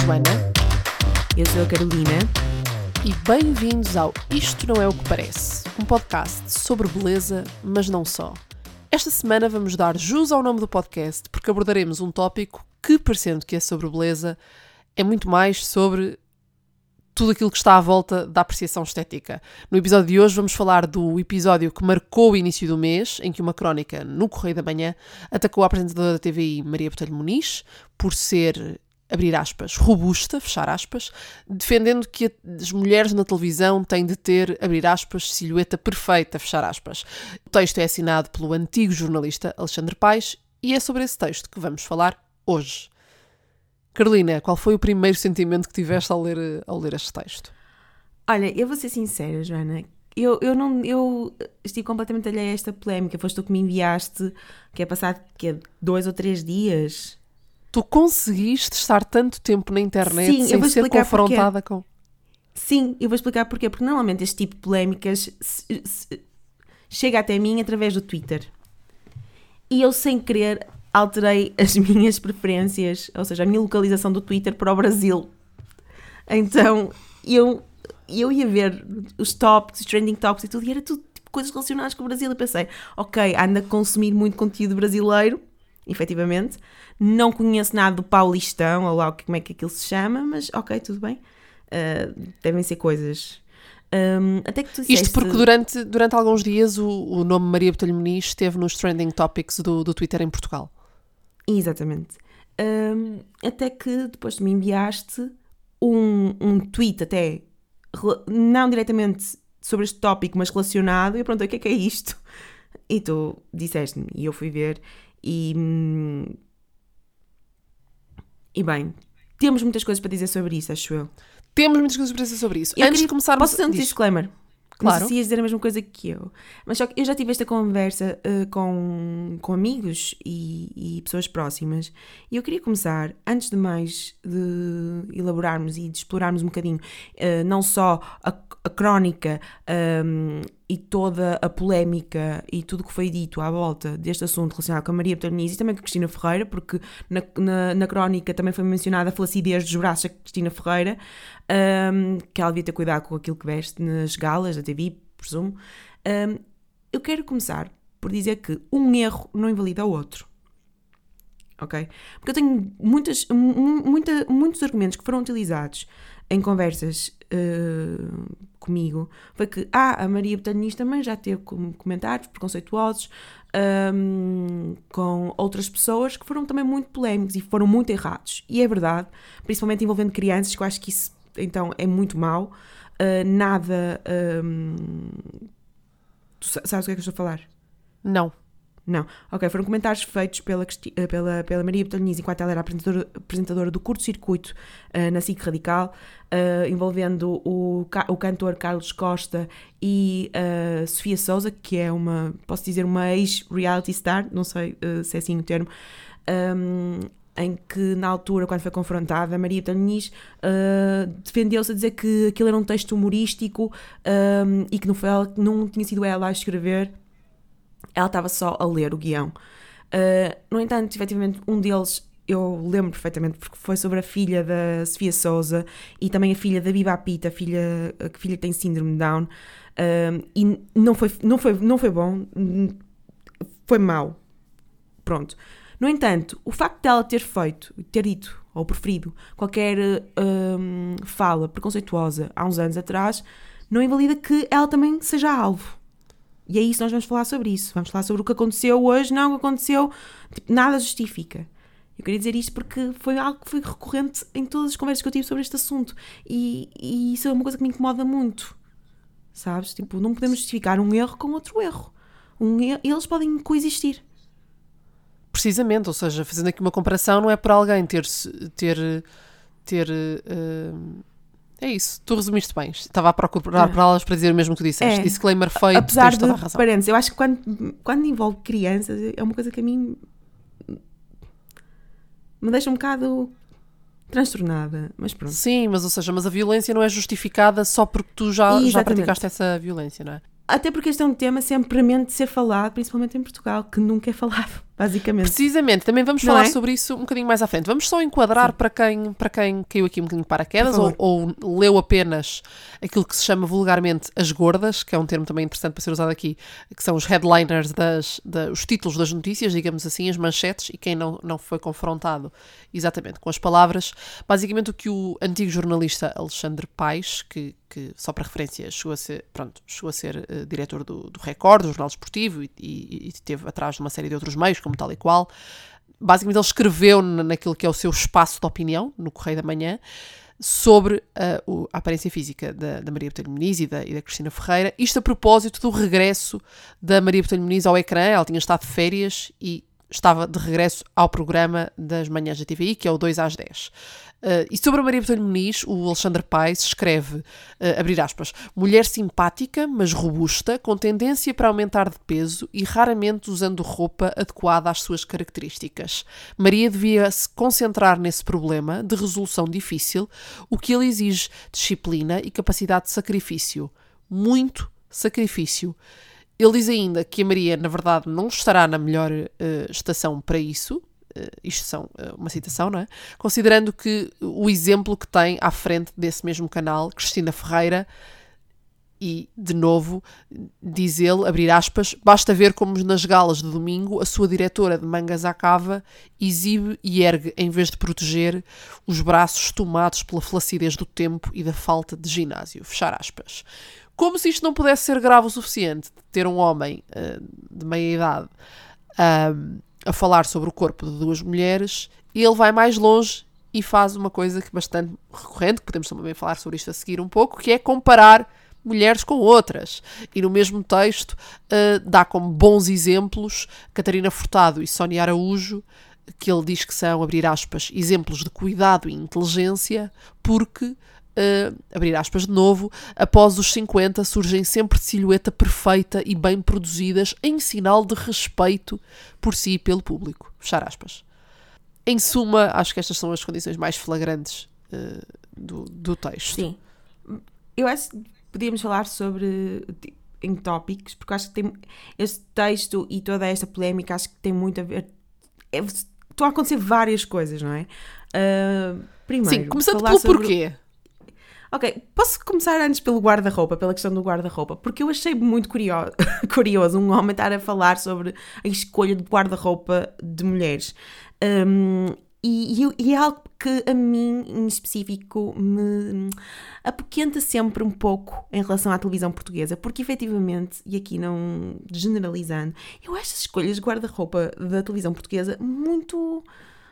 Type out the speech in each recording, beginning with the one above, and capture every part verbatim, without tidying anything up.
Joana. Eu sou a Carolina. E bem-vindos ao Isto Não É O Que Parece, um podcast sobre beleza, mas não só. Esta semana vamos dar jus ao nome do podcast porque abordaremos um tópico que, parecendo que é sobre beleza, é muito mais sobre tudo aquilo que está à volta da apreciação estética. No episódio de hoje vamos falar do episódio que marcou o início do mês, em que uma crónica no Correio da Manhã atacou a apresentadora da T V I Maria Botelho Muniz por ser, abrir aspas, robusta, fechar aspas, defendendo que as mulheres na televisão têm de ter, abrir aspas, silhueta perfeita, fechar aspas. O texto é assinado pelo antigo jornalista Alexandre Paes e é sobre esse texto que vamos falar hoje. Carolina, qual foi o primeiro sentimento que tiveste ao ler, ao ler este texto? Olha, eu vou ser sincera, Joana. Eu, eu, não, eu estive completamente alheia a esta polémica. Foste tu que me enviaste, que é passado que é dois ou três dias. Tu conseguiste estar tanto tempo na internet Sim, sem ser confrontada porquê. com... Sim, eu vou explicar porquê. Porque normalmente este tipo de polémicas se, se, chega até mim através do Twitter. E eu, sem querer, alterei as minhas preferências, ou seja, a minha localização do Twitter para o Brasil. Então, eu, eu ia ver os tops, os trending tops e tudo, e era tudo tipo, coisas relacionadas com o Brasil. Eu pensei, ok, ando a consumir muito conteúdo brasileiro, efetivamente. Não conheço nada do Paulistão, ou lá como é que aquilo se chama, mas ok, tudo bem. Uh, devem ser coisas... Um, até que tu disseste... Isto porque durante, durante alguns dias o, o nome Maria Botelho Muniz esteve nos trending topics do, do Twitter em Portugal. Exatamente. Um, até que depois tu me enviaste um, um tweet até, não diretamente sobre este tópico, mas relacionado, e eu perguntei o que é que é isto? E tu disseste-me, e eu fui ver, e... E bem, temos muitas coisas para dizer sobre isso, acho eu. Temos muitas coisas para dizer sobre isso. Eu Antes queria, de começarmos... Posso fazer um Diz. disclaimer? Claro. Não sei se ias dizer a mesma coisa que eu. Mas só que eu já tive esta conversa uh, com, com amigos e, e pessoas próximas. E eu queria começar, antes de mais de elaborarmos e de explorarmos um bocadinho, uh, não só a, a crónica um, e toda a polémica e tudo o que foi dito à volta deste assunto relacionado com a Maria Botelho Muniz e também com a Cristina Ferreira, porque na, na, na crónica também foi mencionada a flacidez dos braços da Cristina Ferreira, um, que ela devia ter cuidado com aquilo que veste nas galas da T V I, presumo. Um, eu quero começar por dizer que um erro não invalida o outro. Ok? Porque eu tenho muitas, muita, muitos argumentos que foram utilizados em conversas uh, comigo, foi que ah, a Maria Botelho Muniz também já teve comentários preconceituosos um, com outras pessoas que foram também muito polémicos e foram muito errados. E é verdade, principalmente envolvendo crianças, que eu acho que isso então é muito mau. Uh, nada... Um, tu sabes o que é que eu estou a falar? Não. Não. Ok, foram comentários feitos pela, pela, pela Maria Botelho Muniz enquanto ela era apresentadora, apresentadora do curto-circuito uh, na S I C Radical, uh, envolvendo o, o cantor Carlos Costa e uh, Sofia Sousa, que é uma, posso dizer, uma ex-reality star, não sei uh, se é assim o termo, um, em que na altura, quando foi confrontada, a Maria Botelho Muniz uh, defendeu-se a dizer que aquilo era um texto humorístico um, e que não, foi ela, não tinha sido ela a escrever. Ela estava só a ler o guião. Uh, no entanto, efetivamente, um deles eu lembro perfeitamente porque foi sobre a filha da Sofia Sousa e também a filha da Biba Pita, a filha, a filha que tem síndrome de Down. Uh, e não foi, não, foi, não foi bom, foi mau. Pronto. No entanto, o facto dela ter feito, ter dito ou preferido qualquer um, fala preconceituosa há uns anos atrás, não invalida que ela também seja alvo. E é isso, nós vamos falar sobre isso. Vamos falar sobre o que aconteceu hoje, não o que aconteceu, tipo, nada justifica. Eu queria dizer isto porque foi algo que foi recorrente em todas as conversas que eu tive sobre este assunto. E, e isso é uma coisa que me incomoda muito. Sabes? Tipo, não podemos justificar um erro com outro erro. Um erro, eles podem coexistir. Precisamente, ou seja, fazendo aqui uma comparação, não é por alguém ter... ter, ter uh... É isso, tu resumiste bem. Estava a procurar para elas para dizer o mesmo que tu disseste. É. Disclaimer feito, apesar tens toda a de razão. Parentes, eu acho que quando, quando envolve crianças é uma coisa que a mim me deixa um bocado transtornada, mas pronto. Sim, mas ou seja, mas a violência não é justificada só porque tu já, já praticaste essa violência, não é? Até porque este é um tema sempre premente de ser falado, principalmente em Portugal, que nunca é falado. basicamente. Precisamente, também vamos Não falar é? sobre isso um bocadinho mais à frente. Vamos só enquadrar para quem, para quem caiu aqui um bocadinho de paraquedas ou, ou leu apenas aquilo que se chama vulgarmente as gordas, que é um termo também interessante para ser usado aqui, que são os headliners, das, da, os títulos das notícias, digamos assim, as manchetes, e quem não, não foi confrontado exatamente com as palavras. Basicamente o que o antigo jornalista Alexandre Paes, que, que só para referência chegou a ser, pronto, chegou a ser uh, diretor do, do Record, do Jornal Desportivo, e, e, e esteve atrás de uma série de outros meios, como Tal e Qual. Basicamente ele escreveu naquilo que é o seu espaço de opinião, no Correio da Manhã, sobre uh, o, a aparência física da, da Maria Botelho Muniz e da, e da Cristina Ferreira. Isto a propósito do regresso da Maria Botelho Muniz ao ecrã. Ela tinha estado de férias e estava de regresso ao programa das manhãs da T V I, que é o dois às dez. Uh, e sobre a Maria Botelho Muniz, o Alexandre Paes escreve, uh, abrir aspas, mulher simpática, mas robusta, com tendência para aumentar de peso e raramente usando roupa adequada às suas características. Maria devia se concentrar nesse problema de resolução difícil, o que ele exige disciplina e capacidade de sacrifício. Muito sacrifício. Ele diz ainda que a Maria, na verdade, não estará na melhor uh, estação para isso. Uh, isto são uh, uma citação, não é? Considerando que o exemplo que tem à frente desse mesmo canal, Cristina Ferreira, e, de novo, diz ele, abrir aspas, basta ver como nas galas de domingo a sua diretora de mangas à cava exibe e ergue, em vez de proteger, os braços tomados pela flacidez do tempo e da falta de ginásio. Fechar aspas. Como se isto não pudesse ser grave o suficiente, de ter um homem uh, de meia idade uh, a falar sobre o corpo de duas mulheres, ele vai mais longe e faz uma coisa que é bastante recorrente, que podemos também falar sobre isto a seguir um pouco, que é comparar mulheres com outras. E no mesmo texto uh, dá como bons exemplos Catarina Furtado e Sónia Araújo, que ele diz que são, abrir aspas, exemplos de cuidado e inteligência, porque... Uh, abrir aspas de novo, após os cinquenta surgem sempre de silhueta perfeita e bem produzidas em sinal de respeito por si e pelo público. Fechar aspas. Em suma, acho que estas são as condições mais flagrantes uh, do, do texto. Sim. Eu acho que podíamos falar sobre em tópicos, porque acho que tem este texto e toda esta polémica, acho que tem muito a ver. É, estão a acontecer várias coisas, não é? Uh, primeiro, sim, começando falar pelo sobre... porquê. Ok, posso começar antes pelo guarda-roupa, pela questão do guarda-roupa, porque eu achei muito curioso, curioso um homem estar a falar sobre a escolha de guarda-roupa de mulheres. Um, e, e é algo que a mim, em específico, me apoquenta sempre um pouco em relação à televisão portuguesa, porque efetivamente, e aqui não generalizando, eu acho as escolhas de guarda-roupa da televisão portuguesa muito...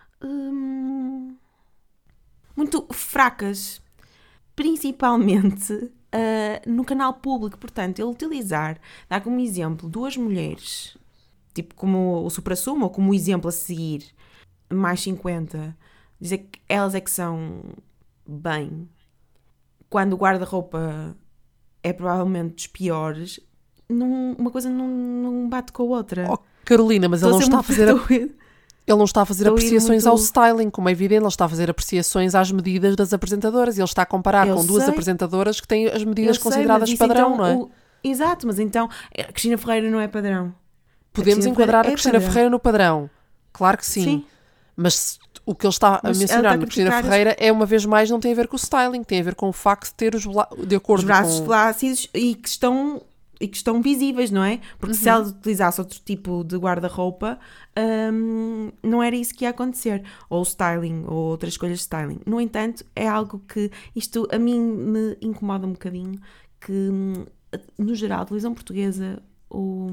Um, muito fracas. Principalmente uh, no canal público. Portanto, ele utilizar, dar como exemplo duas mulheres, tipo como o supra-sumo, ou como exemplo a seguir, mais cinquenta, dizer que elas é que são bem, quando o guarda-roupa é provavelmente dos piores, não, uma coisa não, não bate com a outra. Oh, Carolina, mas ele não está a fazer... A... Ele não está a fazer Estou apreciações muito... ao styling, como é evidente, ele está a fazer apreciações às medidas das apresentadoras. Ele está a comparar eu com sei. duas apresentadoras que têm as medidas eu consideradas sei, padrão, então, não é? O... Exato, mas então a Cristina Ferreira não é padrão. Podemos enquadrar a Cristina é Ferreira no padrão. Claro que sim. sim. Mas o que ele está mas a mencionar na Cristina Ferreira é, uma vez mais, não tem a ver com o styling, tem a ver com o facto de ter os, bla... de acordo os braços com... flácidos e que estão... e que estão visíveis, não é? Porque uhum. se ela utilizasse outro tipo de guarda-roupa, hum, não era isso que ia acontecer. Ou styling, ou outras escolhas de styling. No entanto, é algo que isto a mim me incomoda um bocadinho, que no geral, a televisão portuguesa, o,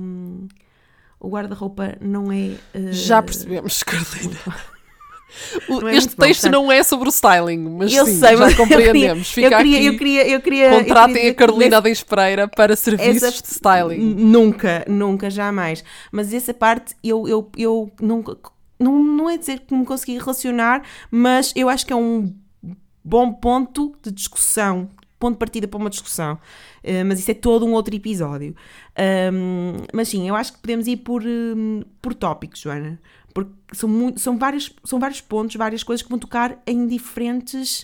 o guarda-roupa não é... Uh... Já percebemos, Carolina. O, é este texto bom, não é sobre o styling, mas eu sim, sei, já mas compreendemos. Eu queria, Fica eu queria, aqui, eu queria, eu queria, contratem eu queria a Carolina Adens Pereira para serviços essa, de styling. Nunca, nunca, jamais. Mas essa parte eu, eu, eu nunca, não, não é dizer que me consegui relacionar, mas eu acho que é um bom ponto de discussão, ponto de partida para uma discussão. Uh, mas isso é todo um outro episódio. Um, mas sim, eu acho que podemos ir por, um, por tópicos, Joana. Porque são, muito, são, vários, são vários pontos, várias coisas que vão tocar em diferentes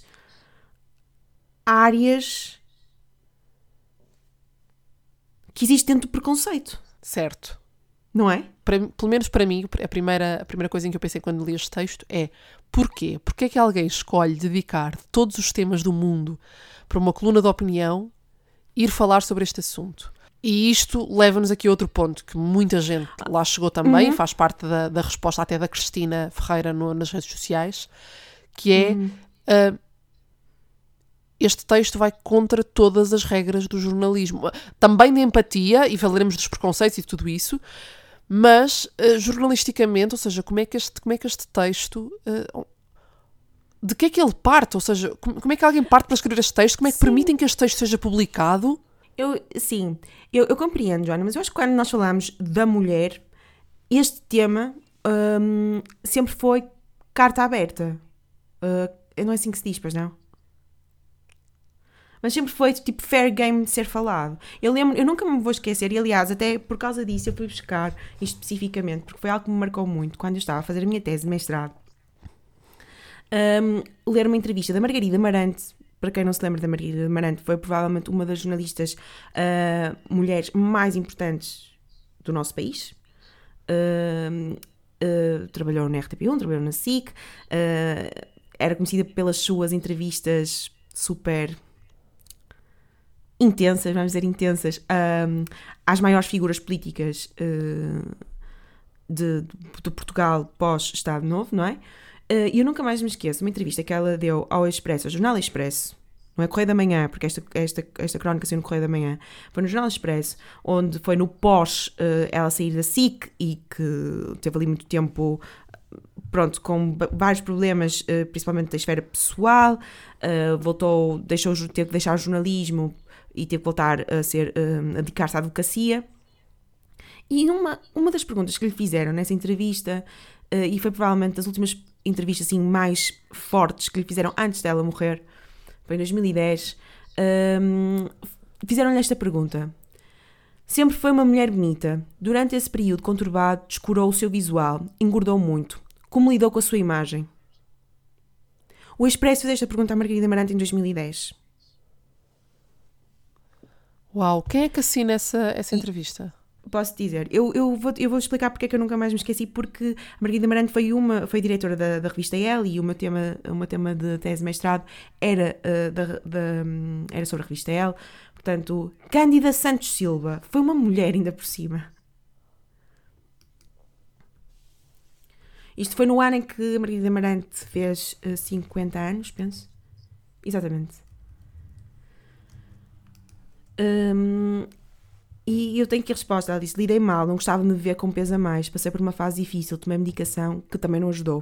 áreas que existem dentro do preconceito. Certo. Não é? Para, pelo menos para mim, a primeira, a primeira coisa em que eu pensei quando li este texto é porquê? Porquê é que alguém escolhe dedicar todos os temas do mundo para uma coluna de opinião ir falar sobre este assunto? E isto leva-nos aqui a outro ponto, que muita gente lá chegou também, uhum. faz parte da, da resposta até da Cristina Ferreira no, nas redes sociais, que é uhum. uh, este texto vai contra todas as regras do jornalismo. Também de empatia, e falaremos dos preconceitos e de tudo isso, mas uh, jornalisticamente, ou seja, como é que este, como é que este texto... Uh, de que é que ele parte? Ou seja, como, como é que alguém parte para escrever este texto? Como é que Sim. permitem que este texto seja publicado? Eu, sim, eu, eu compreendo, Joana, mas eu acho que quando nós falamos da mulher, este tema um, sempre foi carta aberta. Uh, não é assim que se diz, pois não? Mas sempre foi tipo fair game de ser falado. Eu lembro, eu nunca me vou esquecer, e aliás, até por causa disso eu fui buscar isto especificamente, porque foi algo que me marcou muito quando eu estava a fazer a minha tese de mestrado. Um, ler uma entrevista da Margarida Marante. Para quem não se lembra da Margarida Marante, foi provavelmente uma das jornalistas uh, mulheres mais importantes do nosso país. Uh, uh, trabalhou na R T P um, trabalhou na S I C, uh, era conhecida pelas suas entrevistas super intensas, vamos dizer intensas, uh, às maiores figuras políticas uh, de, de, de Portugal pós-Estado Novo, não é? E uh, eu nunca mais me esqueço uma entrevista que ela deu ao Expresso, ao Jornal Expresso, não é Correio da Manhã, porque esta, esta, esta crónica saiu no Correio da Manhã, foi no Jornal Expresso, onde foi no pós uh, ela sair da S I C e que teve ali muito tempo, pronto, com vários problemas, uh, principalmente da esfera pessoal, uh, voltou, deixou, teve que deixar o jornalismo e teve que voltar a, ser, uh, a dedicar-se à advocacia. E uma, uma das perguntas que lhe fizeram nessa entrevista, uh, e foi provavelmente das últimas entrevistas assim, mais fortes que lhe fizeram antes dela morrer, foi em dois mil e dez, um, fizeram-lhe esta pergunta. Sempre foi uma mulher bonita. Durante esse período conturbado, descurou o seu visual, engordou muito. Como lidou com a sua imagem? O Expresso fez esta pergunta à Margarida Marante em dois mil e dez. Uau, quem é que assina essa, essa entrevista? Posso dizer, eu, eu, vou, eu vou explicar porque é que eu nunca mais me esqueci, porque a Margarida Marante foi, uma, foi diretora da, da revista Elle e o meu tema, o meu tema de tese de mestrado era, uh, da, da, era sobre a revista Elle. Portanto, Cândida Santos Silva foi uma mulher ainda por cima. Isto foi no ano em que a Margarida Marante fez uh, cinquenta anos, penso. Exatamente. Um, E eu tenho aqui a resposta, ela disse, lidei mal, não gostava de me ver com peso a mais, passei por uma fase difícil, tomei medicação, que também não ajudou.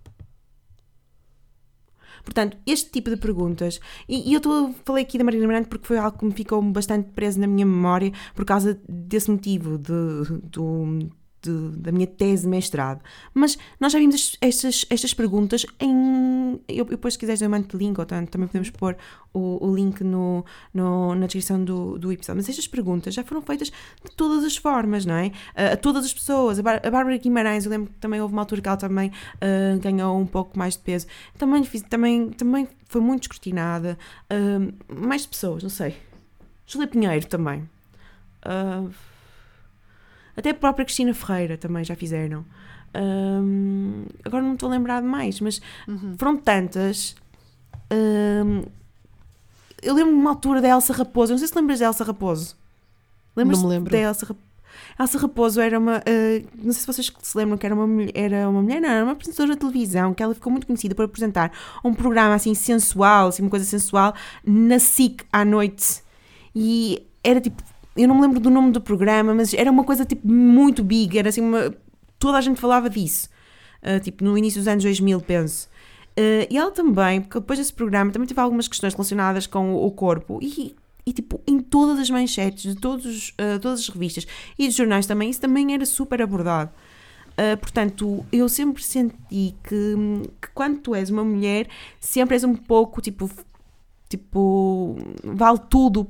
Portanto, este tipo de perguntas, e, e eu tô, falei aqui da Margarida Marante porque foi algo que me ficou bastante preso na minha memória, por causa desse motivo, de, do, de, da minha tese de mestrado. Mas nós já vimos estas, estas perguntas em... Eu, depois, se quiseres, eu mando o link, ou também podemos pôr o, o link no, no, na descrição do, do episódio. Mas estas perguntas já foram feitas de todas as formas, não é? A, a todas as pessoas. A, Bar- a Bárbara Guimarães, eu lembro que também houve uma altura que ela também uh, ganhou um pouco mais de peso. Também, fiz, também, também foi muito descortinada. Uh, mais pessoas, não sei. Júlia Pinheiro também. Uh, Até a própria Cristina Ferreira também já fizeram. Um, agora não me estou a lembrar de mais, mas uhum. foram tantas. Um, eu lembro-me de uma altura da Elsa Raposo. Eu não sei se lembras da Elsa Raposo. Lembras-te não me lembro. da Elsa Raposo? Elsa Raposo era uma... Uh, não sei se vocês se lembram que era uma, era uma mulher, não, era uma apresentadora de televisão, que ela ficou muito conhecida por apresentar um programa assim sensual, assim, uma coisa sensual, na S I C à noite. E era tipo... Eu não me lembro do nome do programa, mas era uma coisa tipo muito big, era assim uma... Toda a gente falava disso, uh, tipo no início dos anos dois mil, penso. Uh, e ela também, porque depois desse programa também teve algumas questões relacionadas com o, o corpo e, e tipo em todas as manchetes de todos, uh, todas as revistas e dos jornais também, isso também era super abordado. Uh, portanto, eu sempre senti que, que quando tu és uma mulher, sempre és um pouco tipo, tipo vale tudo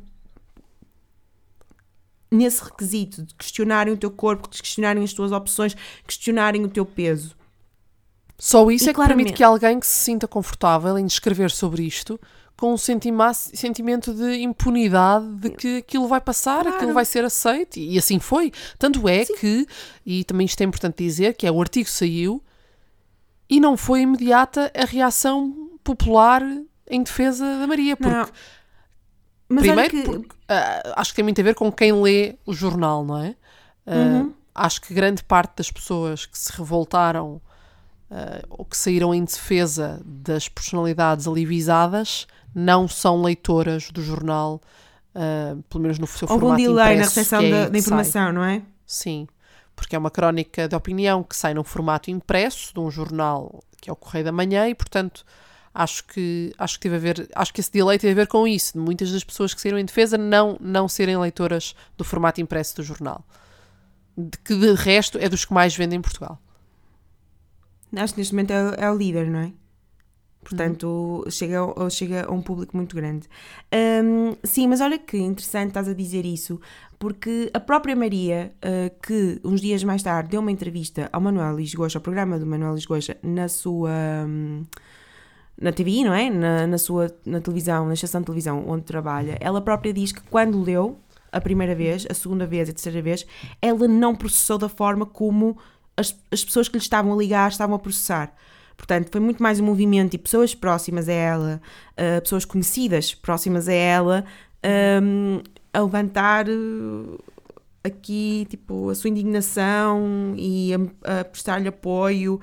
nesse requisito de questionarem o teu corpo, de questionarem as tuas opções, questionarem o teu peso. Só isso e é que claramente permite que alguém que se sinta confortável em escrever sobre isto com um sentima- sentimento de impunidade, de que aquilo vai passar, Claro. aquilo vai ser aceito, e assim foi. Tanto é Sim. que, e também isto é importante dizer, que é o artigo saiu e não foi imediata a reação popular em defesa da Maria, porque Não. Mas primeiro, olha que... porque, uh, acho que tem muito a ver com quem lê o jornal, não é? Uh, Uhum. Acho que grande parte das pessoas que se revoltaram uh, ou que saíram em defesa das personalidades ali visadas não são leitoras do jornal, uh, pelo menos no seu Houve um formato delay impresso, na recepção que é da, aí da que informação, sai. não é? Sim, porque é uma crónica de opinião que sai num formato impresso de um jornal que é o Correio da Manhã e, portanto, acho que, acho que, teve a ver, acho que esse delay teve a ver com isso, de muitas das pessoas que saíram em defesa não, não serem leitoras do formato impresso do jornal. De que, de resto, é dos que mais vendem em Portugal. Acho que neste momento é, é o líder, não é? Portanto, uhum. chega, a, chega a um público muito grande. Um, sim, mas olha que interessante estás a dizer isso, porque a própria Maria, uh, que uns dias mais tarde deu uma entrevista ao Manuel Luís Goxa, ao programa do Manuel Luís Goxa, na sua... Um, na T V I, não é? Na, na sua na televisão, na estação de televisão onde trabalha, ela própria diz que quando leu a primeira vez, a segunda vez e a terceira vez, ela não processou da forma como as, as pessoas que lhe estavam a ligar estavam a processar. Portanto, foi muito mais um movimento e pessoas próximas a ela, uh, pessoas conhecidas próximas a ela, um, a levantar uh, aqui, tipo, a sua indignação e a, a prestar-lhe apoio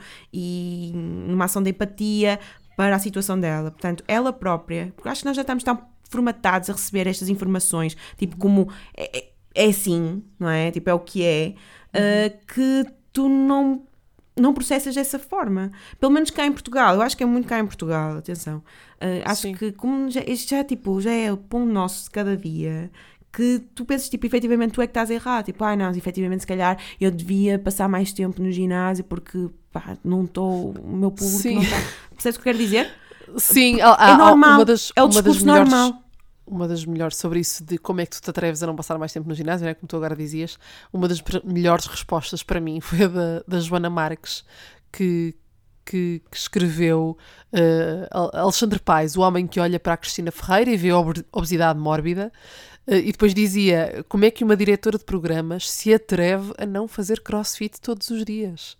e numa ação de empatia para a situação dela. Portanto, ela própria, porque acho que nós já estamos tão formatados a receber estas informações, tipo, como é, é assim, não é? Tipo, é o que é, uh, que tu não... não processas dessa forma. Pelo menos cá em Portugal. Eu acho que é muito cá em Portugal, atenção. Uh, acho Sim. que como já, isto já, tipo, já é o pão nosso de cada dia, que tu pensas, tipo, efetivamente tu é que estás errado. Tipo, ai ah, não, efetivamente se calhar eu devia passar mais tempo no ginásio porque, pá, não estou, o meu público Sim. não está... Percebes o que eu quero dizer? Sim, é há, normal, uma das, é o uma das discurso melhores, normal. Uma das melhores sobre isso, de como é que tu te atreves a não passar mais tempo no ginásio, né? Como tu agora dizias, uma das melhores respostas para mim foi a da, da Joana Marques, que, que, que escreveu uh, Alexandre Paes, o homem que olha para a Cristina Ferreira e vê a obesidade mórbida, uh, e depois dizia como é que uma diretora de programas se atreve a não fazer crossfit todos os dias.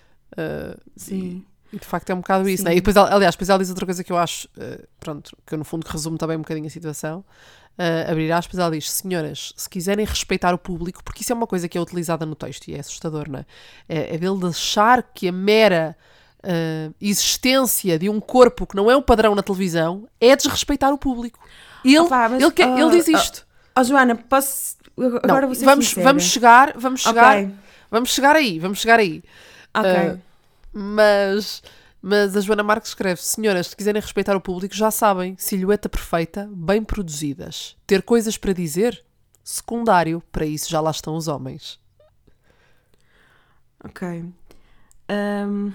Uh, Sim. E, e de facto é um bocado isso, Sim. né? E depois, aliás, depois ela diz outra coisa que eu acho, uh, pronto, que eu no fundo resumo também um bocadinho a situação, uh, abrir aspas, ela diz: senhoras, se quiserem respeitar o público, porque isso é uma coisa que é utilizada no texto e é assustador, não é? É, é dele achar que a mera uh, existência de um corpo que não é um padrão na televisão é desrespeitar o público. Ele, Opa, mas, ele, quer, uh, ele diz isto. Oh, oh, Joana, posso... Agora Não, vou ser vamos, sincera. vamos chegar, vamos chegar, Ok. vamos chegar aí, vamos chegar aí. Ok. Uh, mas, mas a Joana Marques escreve: senhoras, se quiserem respeitar o público, já sabem, silhueta perfeita, bem produzidas. Ter coisas para dizer? Secundário, para isso já lá estão os homens. Ok. Um...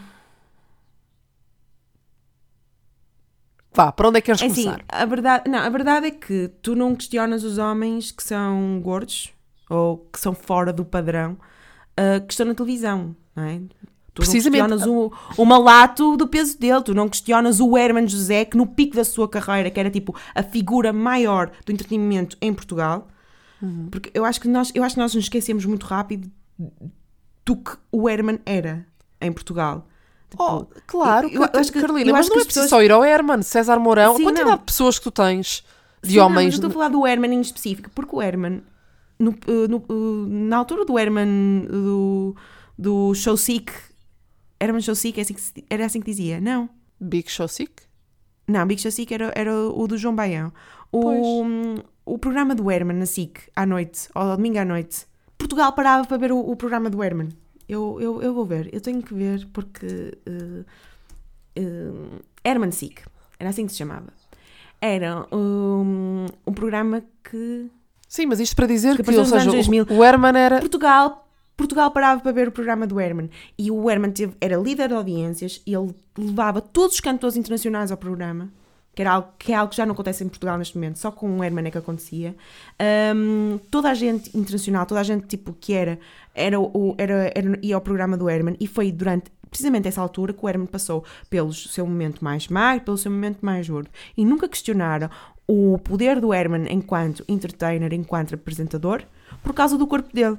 Vá, para onde é que queres É assim, começar? a verdade, não, a verdade é que tu não questionas os homens que são gordos ou que são fora do padrão uh, que estão na televisão, não é? Tu Precisamente. não questionas o, o malato do peso dele, tu não questionas o Hermano José, que no pico da sua carreira, que era tipo a figura maior do entretenimento em Portugal, uhum. Porque eu acho, que nós, eu acho que nós nos esquecemos muito rápido do que o Herman era em Portugal. Tipo, oh, claro, eu, eu acho que, Carolina, eu mas acho não que é preciso pessoas... só ir ao Herman, César Mourão, Sim, a quantidade não. de pessoas que tu tens de Sim, homens... Não, mas eu estou a falar do Herman em específico, porque o Herman, no, no, na altura do Herman do, do Show Sick, Herman Show Sick, é assim que, era assim que dizia, não? Big Show Sick? Não, Big Show Sick era, era o do João Baião. O, o programa do Herman na SIC, à noite, ou ao domingo à noite, Portugal parava para ver o, o programa do Herman. Eu, eu, eu vou ver, eu tenho que ver, porque... Uh, uh, Herman Sick, era assim que se chamava. Era um, um programa que... Sim, mas isto para dizer que, que ou seja, o, o Herman era... Portugal, Portugal parava para ver o programa do Herman. E o Herman teve, era líder de audiências e ele levava todos os cantores internacionais ao programa, que, era algo, que é algo que já não acontece em Portugal neste momento, só com o Herman é que acontecia. Um, toda a gente internacional, toda a gente tipo que era, era, o, era, era, ia ao programa do Herman e foi durante precisamente essa altura que o Herman passou pelo seu momento mais magro, pelo seu momento mais gordo. E nunca questionaram o poder do Herman enquanto entertainer, enquanto apresentador, por causa do corpo dele.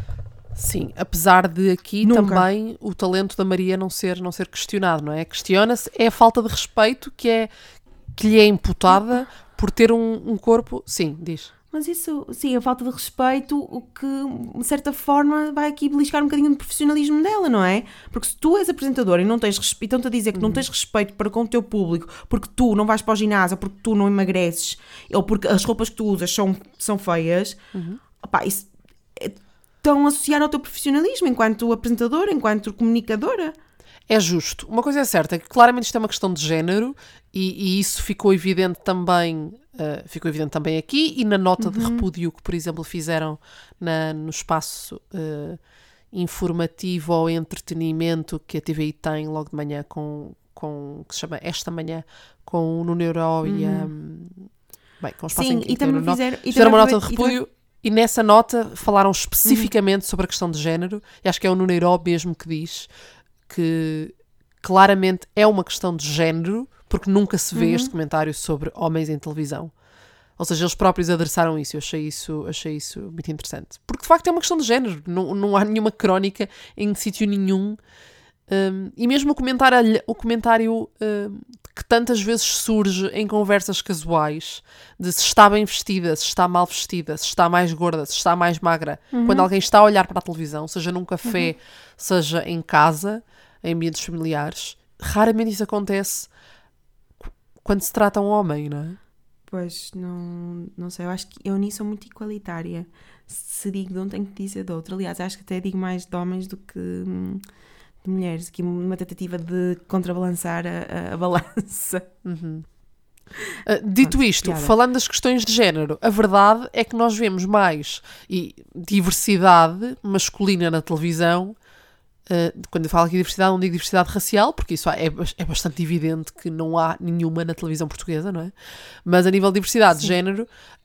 Sim, apesar de aqui Nunca. também o talento da Maria não ser, não ser questionado, não é? Questiona-se, é a falta de respeito que, é, que lhe é imputada por ter um, um corpo... Sim, diz. Mas isso, sim, a falta de respeito, o que, de certa forma, vai aqui beliscar um bocadinho do profissionalismo dela, não é? Porque se tu és apresentadora e não tens respeito, estão-te a dizer que não tens respeito para com o teu público, porque tu não vais para o ginásio, porque tu não emagreces, ou porque as roupas que tu usas são, são feias, Uhum. opá, isso é, estão a associar ao teu profissionalismo enquanto apresentadora, enquanto comunicadora. É justo. Uma coisa é certa, é que claramente isto é uma questão de género e, e isso ficou evidente também, uh, ficou evidente também aqui e na nota Uhum. de repúdio que, por exemplo, fizeram na, no espaço uh, informativo ou entretenimento que a T V I tem logo de manhã com, com que se chama Esta Manhã, com o Nuno Euró e a... Uhum. Bem, com o espaço Sim, em, e também no, fizeram... e fizeram também uma nota de aprove- e repúdio também- e nessa nota falaram especificamente sobre a questão de género e acho que é o Nuno Euró mesmo que diz que claramente é uma questão de género, porque nunca se vê Uhum. este comentário sobre homens em televisão. Ou seja, eles próprios adressaram isso. Eu achei isso, achei isso muito interessante. Porque, de facto, é uma questão de género. Não, não há nenhuma crónica em sítio nenhum. Um, e mesmo o comentário, alhe- o comentário um, que tantas vezes surge em conversas casuais de se está bem vestida, se está mal vestida, se está mais gorda, se está mais magra, quando alguém está a olhar para a televisão, seja num café, seja em casa, em ambientes familiares, raramente isso acontece qu- quando se trata um homem, não é? Pois, não, não sei, eu acho que eu nisso sou muito igualitária. Se digo de um, tenho que dizer de outro. Aliás, acho que até digo mais de homens do que hum, de mulheres. Aqui uma tentativa de contrabalançar a, a, a balança. Uhum. Uh, dito Pronto, isto, piada. falando das questões de género, a verdade é que nós vemos mais e, diversidade masculina na televisão. Uh, quando eu falo aqui de diversidade, não digo diversidade racial, porque isso é, é bastante evidente que não há nenhuma na televisão portuguesa, não é? Mas a nível de diversidade de Sim. género,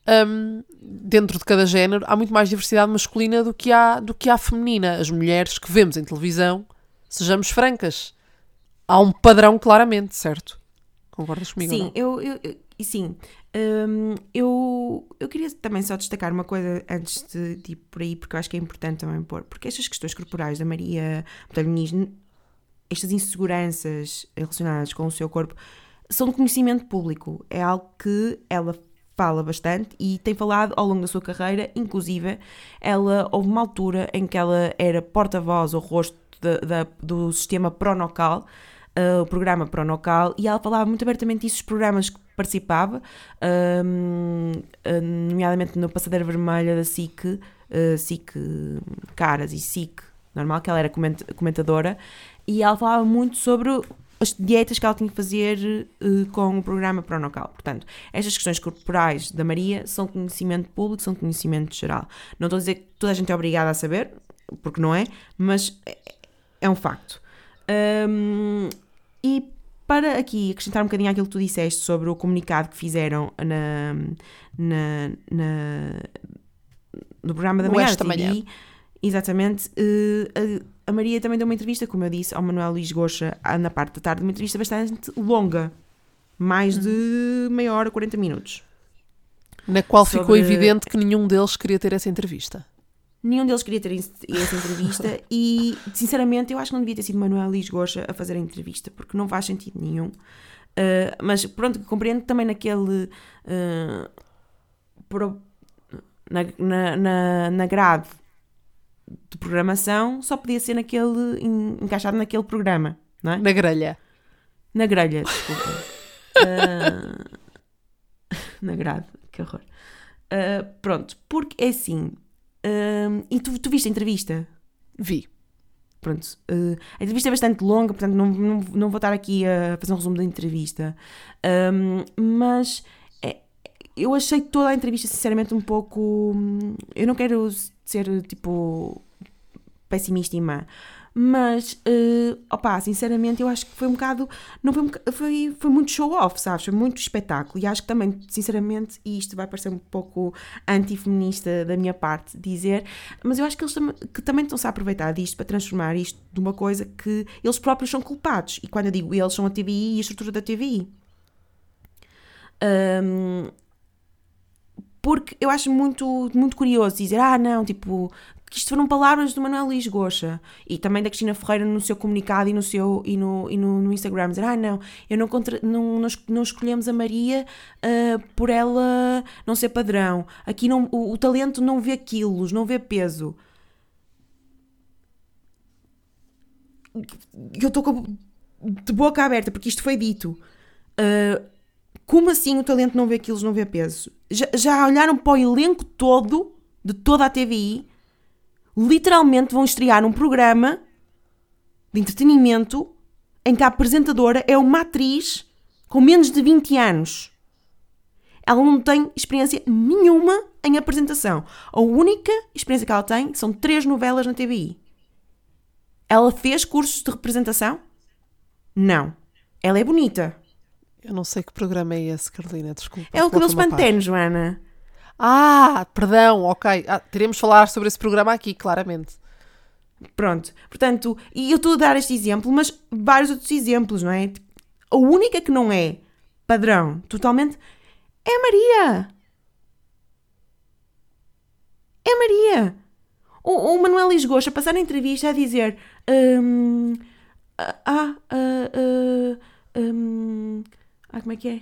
um, dentro de cada género, há muito mais diversidade masculina do que há, do que há feminina. As mulheres que vemos em televisão, sejamos francas, há um padrão claramente, certo? Concordas comigo? ou Sim, não? eu, eu, eu- e sim. Hum, eu, eu queria também só destacar uma coisa antes de, de ir por aí, porque eu acho que é importante também pôr, porque estas questões corporais da Maria Botelho Muniz, n- estas inseguranças relacionadas com o seu corpo, são de conhecimento público. É algo que ela fala bastante e tem falado ao longo da sua carreira. Inclusive, ela houve uma altura em que ela era porta-voz ou rosto da- da- do sistema Pronocal, uh, o programa Pronocal, e ela falava muito abertamente disso, os programas que participava, um, uh, nomeadamente no Passadeira Vermelha da S I C, uh, S I C Caras e S I C normal, que ela era coment- comentadora, e ela falava muito sobre as dietas que ela tinha que fazer uh, com o programa Pronocal. Portanto, estas questões corporais da Maria são conhecimento público, são conhecimento geral. Não estou a dizer que toda a gente é obrigada a saber, porque não é, mas é, é um facto. Um, e para aqui acrescentar um bocadinho àquilo que tu disseste sobre o comunicado que fizeram na, na, na- no programa da No manhã, Esta da T V I, Manhã. exatamente, uh, a, a Maria também deu uma entrevista, como eu disse, ao Manuel Luís Goxa, ah, na parte da tarde, uma entrevista bastante longa, mais de meia hora, quarenta minutos. Na qual ficou Sobre- evidente que nenhum deles queria ter essa entrevista. Nenhum deles queria ter esse- essa entrevista e, sinceramente, eu acho que não devia ter sido Manuel Luís Goxa a fazer a entrevista, porque não faz sentido nenhum. Uh, mas pronto, compreendo que também naquele uh, pro- na, na, na, na grade de programação só podia ser naquele, en- encaixado naquele programa, não é? Na grelha. Na grelha, desculpa. Uh, na grade, que horror. Uh, pronto, porque é assim. um, e tu, tu viste a entrevista? Vi. Pronto, uh, a entrevista é bastante longa, portanto não, não, não vou estar aqui a fazer um resumo da entrevista. Um, mas é, eu achei toda a entrevista, sinceramente, um pouco. hum, Eu não quero ser tipo pessimista e má, Mas, uh, opá, sinceramente, eu acho que foi um bocado, não foi, um, foi, foi muito show-off, sabes? Foi muito espetáculo. E acho que também, sinceramente, e isto vai parecer um pouco antifeminista da minha parte dizer, mas eu acho que eles tam- que também estão-se a aproveitar disto para transformar isto de uma coisa que eles próprios são culpados. E quando eu digo eles, são a T V I e a estrutura da T V I. Um, porque eu acho muito, muito curioso dizer, ah, não, tipo, que isto foram palavras do Manuel Luís Goxa e também da Cristina Ferreira no seu comunicado e no, seu, e no, e no, no Instagram, dizer, ah, não, eu não, contra, não, não, não escolhemos a Maria uh, por ela não ser padrão. Aqui não, o, o talento não vê quilos, não vê peso. Eu estou de boca aberta porque isto foi dito. Uh, Como assim o talento não vê quilos, não vê peso? Já, já olharam para o elenco todo, de toda a T V I, literalmente vão estrear um programa de entretenimento em que a apresentadora é uma atriz com menos de vinte anos. Ela não tem experiência nenhuma em apresentação. A única experiência que ela tem são três novelas na T V I. Ela fez cursos de representação? Não. Ela é bonita. Eu não sei que programa é esse, Carolina, desculpa. É o Cabelos Pantenos, Joana. Ah, perdão, ok. Ah, teremos de falar sobre esse programa aqui, claramente. Pronto. Portanto, e eu estou a dar este exemplo, mas vários outros exemplos, não é? A única que não é padrão, totalmente, é a Maria. É a Maria. O, o Manuel Lisgocha a passar a entrevista a dizer... Um, ah, ah, ah, um, ah, como é que é?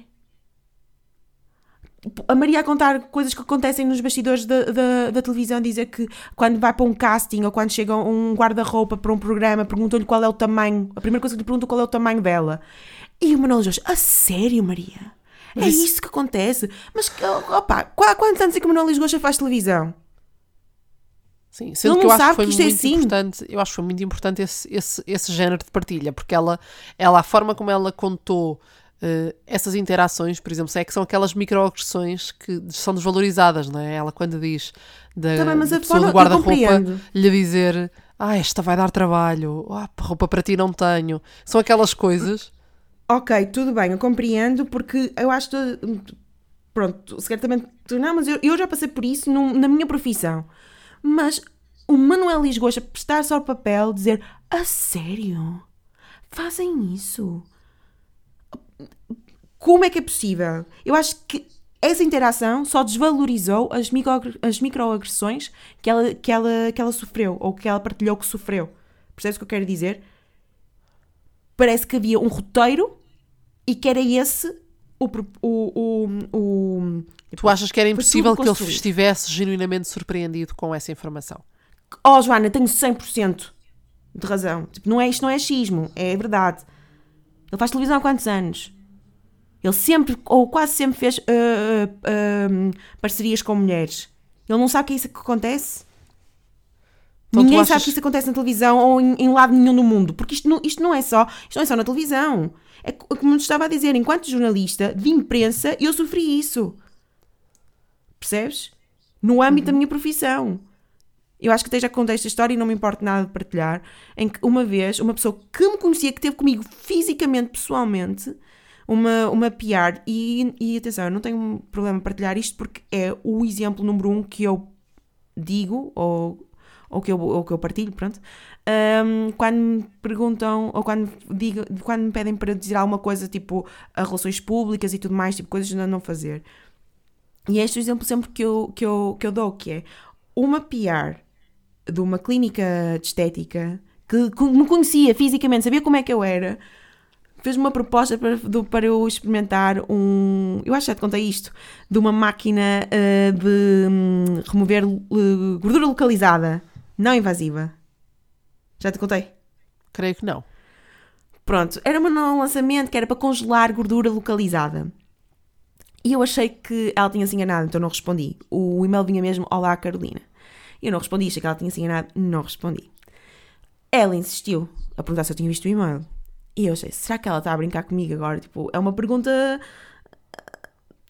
A Maria a contar coisas que acontecem nos bastidores da, da, da televisão, dizer que quando vai para um casting ou quando chega um guarda-roupa para um programa, perguntam-lhe qual é o tamanho, a primeira coisa que lhe perguntam qual é o tamanho dela. E o Manuel Jorge, a sério, Maria? É isso... isso que acontece? Mas, opa, há quantos anos é que o Manuel Lisgocha faz televisão? Sim, sendo que eu acho que foi muito é assim. importante, eu acho que foi muito importante esse, esse, esse género de partilha, porque ela, ela, a forma como ela contou uh, essas interações, por exemplo, é que são aquelas microagressões que são desvalorizadas, não é? Ela quando diz da, tá bem, mas da a pessoa forma, do guarda-roupa lhe dizer, ah, esta vai dar trabalho, ah, roupa para ti não tenho, são aquelas coisas. Ok, tudo bem, eu compreendo, porque eu acho que, pronto, certamente não, mas eu, eu já passei por isso num, na minha profissão. Mas o Manuel Lisgocha prestar-se ao papel, dizer, a sério? Fazem isso? Como é que é possível? Eu acho que essa interação só desvalorizou as, micro, as microagressões que ela, que, ela, que ela sofreu, ou que ela partilhou que sofreu. Percebes o que eu quero dizer? Parece que havia um roteiro e que era esse o... o, o, o Tu achas que era impossível que ele estivesse genuinamente surpreendido com essa informação? Oh, Joana, tenho cem por cento de razão. Tipo, não é, isto não é achismo, é verdade. Ele faz televisão há quantos anos? Ele sempre, ou quase sempre, fez uh, uh, uh, parcerias com mulheres. Ele não sabe que é isso que acontece? Então, ninguém achas... sabe que isso acontece na televisão ou em, em lado nenhum do mundo. Porque isto não, isto não é só, isto não é só na televisão. É como eu estava a dizer, enquanto jornalista de imprensa, eu sofri isso. Percebes? No âmbito uhum. da minha profissão. Eu acho que até já contei esta história e não me importa nada de partilhar, em que uma vez, uma pessoa que me conhecia, que esteve comigo fisicamente, pessoalmente, uma, uma P R, e, e atenção, eu não tenho problema em partilhar isto porque é o exemplo número um que eu digo, ou, ou, que, eu, ou que eu partilho, pronto, um, quando me perguntam, ou quando, digo, quando me pedem para dizer alguma coisa, tipo, a relações públicas e tudo mais, tipo, coisas a não fazer. E é este o exemplo sempre que eu, que, eu, que eu dou, que é uma P R de uma clínica de estética que me conhecia fisicamente, sabia como é que eu era, fez uma proposta para, para eu experimentar um... Eu acho que já te contei isto. De uma máquina uh, de um, remover uh, gordura localizada, não invasiva. Já te contei? Creio que não. Pronto, era um lançamento que era para congelar gordura localizada. E eu achei que ela tinha se enganado, então não respondi. O e-mail vinha mesmo, olá Carolina. Eu não respondi, achei que ela tinha se enganado, não respondi. Ela insistiu a perguntar se eu tinha visto o e-mail. E eu achei, será que ela está a brincar comigo agora? Tipo, é uma pergunta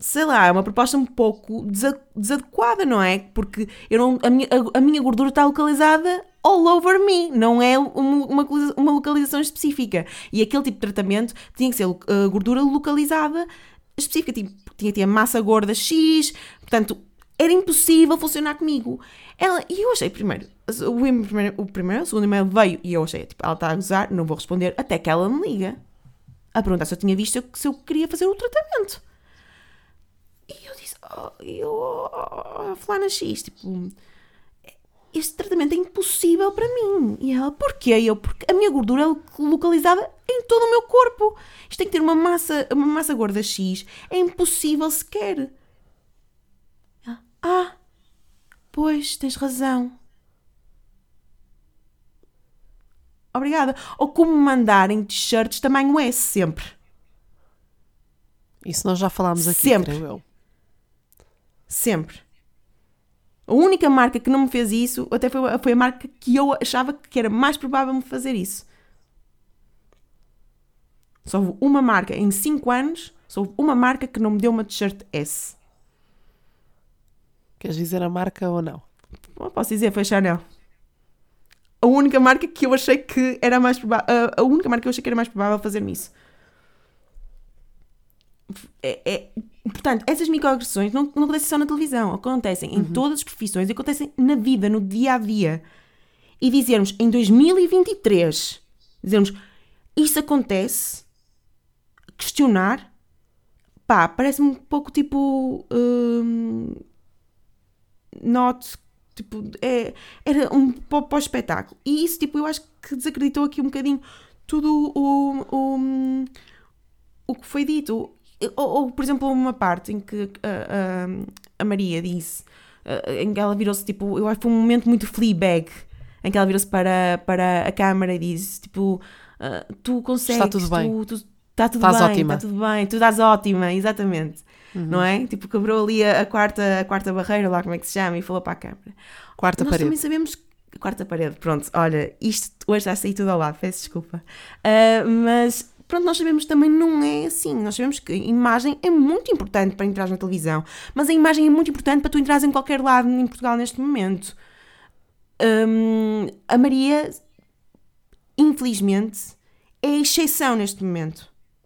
sei lá, é uma proposta um pouco desa- desadequada, não é? Porque eu não, a, minha, a, a minha gordura está localizada all over me, não é uma, uma, uma localização específica. E aquele tipo de tratamento tinha que ser uh, gordura localizada específica, tipo, tinha que ter massa gorda X, portanto, era impossível funcionar comigo. Ela, e eu achei, primeiro, o primeiro, o primeiro, o segundo e-mail veio e eu achei, tipo, ela está a gozar, não vou responder, até que ela me liga a perguntar se eu tinha visto se eu queria fazer o tratamento. E eu disse, oh, eu, oh, fulana X, tipo, este tratamento é impossível para mim. E ela, porquê? E eu, porque a minha gordura é localizada em todo o meu corpo. Isto tem que ter uma massa, uma massa gorda X. É impossível sequer. Ela, ah, pois, tens razão. Obrigada. Ou como mandarem t-shirts tamanho S, sempre. Isso nós já falámos aqui, Sempre. creio eu. Sempre. A única marca que não me fez isso até foi, foi a marca que eu achava que era mais provável me fazer isso. Só houve uma marca em cinco anos, só houve uma marca que não me deu uma t-shirt S. Queres dizer a marca ou não? Posso dizer, foi a Chanel. A única marca que eu achei que era mais provável, a única marca que eu achei que era mais provável fazer-me isso. É, é, portanto, essas microagressões não, não acontecem só na televisão, acontecem em uhum. todas as profissões, acontecem na vida, no dia a dia. E dizermos em dois mil e vinte e três, dizermos isto acontece, questionar, pá, parece-me um pouco tipo um, not, tipo, é, era um pouco para o espetáculo. E isso, tipo, eu acho que desacreditou aqui um bocadinho tudo o, o, o que foi dito. Ou, ou, por exemplo, uma parte em que uh, uh, a Maria disse, uh, em que ela virou-se, tipo, eu acho que foi um momento muito Fleabag, em que ela virou-se para, para a câmara e disse, tipo, uh, tu consegues, está tudo bem, tu, tu, está tudo estás bem, ótima. está tudo bem, tu estás ótima, exatamente, uhum. não é? Tipo, quebrou ali a, a, quarta, a quarta barreira, lá como é que se chama, e falou para a câmara. Quarta Nós parede. também sabemos, quarta parede, pronto, olha, isto hoje está a sair tudo ao lado, peço desculpa, uh, mas... Pronto, nós sabemos que também não é assim. Nós sabemos que a imagem é muito importante para entrar na televisão, mas a imagem é muito importante para tu entrares em qualquer lado em Portugal neste momento. Um, a Maria, infelizmente, é a exceção neste momento.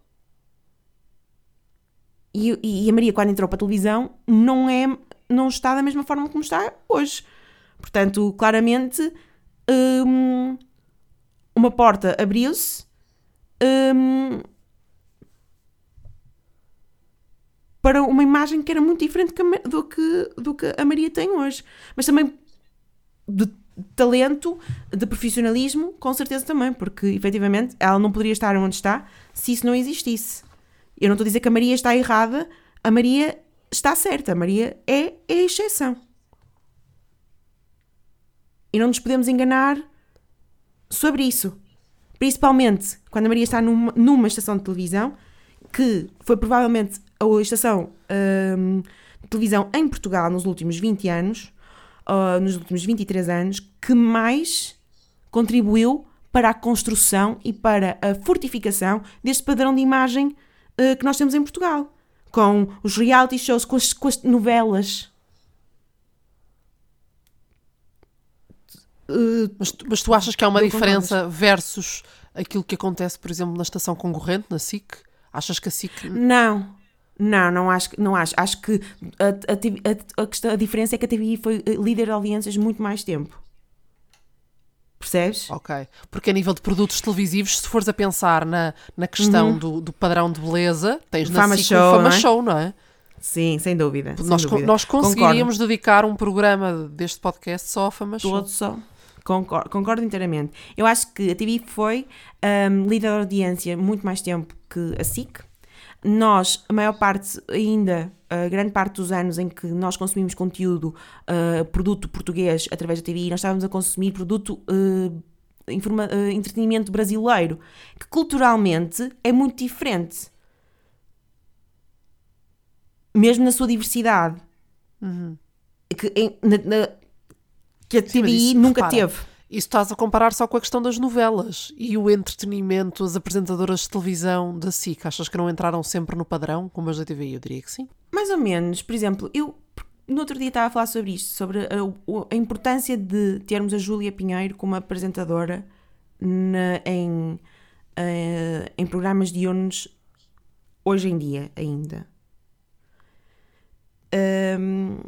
E, e a Maria, quando entrou para a televisão, não, é, não está da mesma forma como está hoje. Portanto, claramente, um, uma porta abriu-se Um, para uma imagem que era muito diferente do que, do que a Maria tem hoje, mas também de talento, de profissionalismo, com certeza também, porque efetivamente ela não poderia estar onde está se isso não existisse. Eu não estou a dizer que a Maria está errada, a Maria está certa, a Maria é, é a exceção e não nos podemos enganar sobre isso. Principalmente quando a Maria está numa, numa estação de televisão, que foi provavelmente a estação um, de televisão em Portugal nos últimos vinte anos, uh, nos últimos vinte e três anos, que mais contribuiu para a construção e para a fortificação deste padrão de imagem uh, que nós temos em Portugal. Com os reality shows, com as, com as novelas. Uh, mas, tu, mas tu achas que há uma diferença concordas? Versus aquilo que acontece, por exemplo, na estação concorrente, na S I C? Achas que a S I C... Não, não, não acho, não acho. Acho que a, a, a, questão, a diferença é que a T V I foi líder de audiências muito mais tempo. Percebes? Ok, porque a nível de produtos televisivos, se fores a pensar na, na questão uhum. do, do padrão de beleza, tens na Fama S I C Show, o Fama não é? Show, não é? Sim, sem dúvida. Sem nós, dúvida. nós conseguiríamos Concordo. dedicar um programa deste podcast só a Fama Show. Todo só. Concordo, concordo inteiramente. Eu acho que a T V I foi um, líder de audiência muito mais tempo que a S I C. Nós, a maior parte ainda, a grande parte dos anos em que nós consumimos conteúdo, uh, produto português através da T V I, nós estávamos a consumir produto, uh, informa- uh, entretenimento brasileiro, que culturalmente é muito diferente. Mesmo na sua diversidade. Uhum. Que, em, na, na, que a T V I Sim, nunca repara, teve. Isso estás a comparar só com a questão das novelas e o entretenimento, as apresentadoras de televisão da S I C. Achas que não entraram sempre no padrão, como as da T V I? Eu diria que sim. Mais ou menos. Por exemplo, eu no outro dia estava a falar sobre isto, sobre a, a importância de termos a Júlia Pinheiro como apresentadora na, em, uh, em programas diurnos hoje em dia ainda. Um,